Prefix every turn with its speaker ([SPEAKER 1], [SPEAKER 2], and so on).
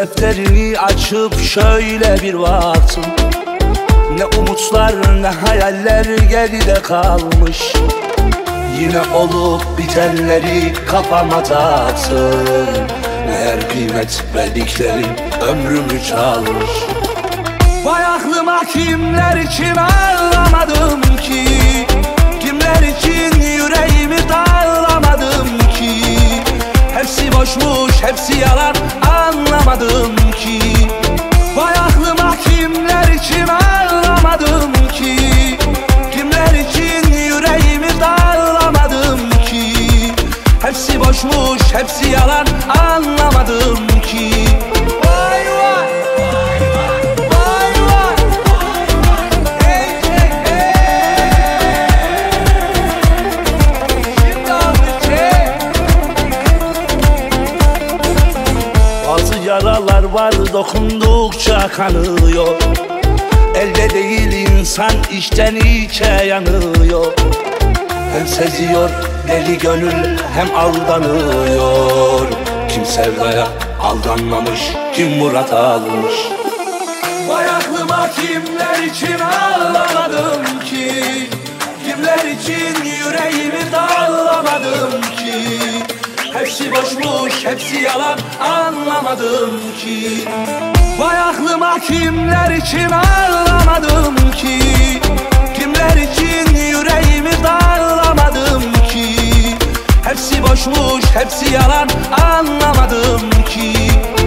[SPEAKER 1] defterini açıp şöyle bir baktım. Ne umutlar ne hayaller geride kalmış. Yine olup bitenleri kafama taktım. Meğer kıymet verdiklerim ömrümü çalmış. Vay aklıma kimler için ağlamadım ki, kimler için yüreğimi dağlamadım ki. Hepsi boşmuş, hepsi yalan, anlamadım ki. Vay aklıma kimler için ağlamadım ki, kimler için yüreğimi dağlamadım ki. Hepsi boşmuş, hepsi yalan, anlamadım ki. Vay vay, vay vay, vay vay, hey hey hey. Şimdi alacak. Bazı yaralar var, dokundukça kanıyor. Elde değil insan, içten içe yanıyor. Hem seziyor deli gönül, hem aldanıyor. Kim sevdaya aldanmamış, kim murat almış. Vay aklıma kimler için ağlamadım ki, kimler için yüreğimi dağlamadım ki. Hepsi boşmuş, hepsi yalan, anlamadım ki. Vay aklıma kimler için ağlamadım ki, kimler için yüreğimi dağlamadım ki. Hepsi boşmuş, hepsi yalan, anlamadım ki.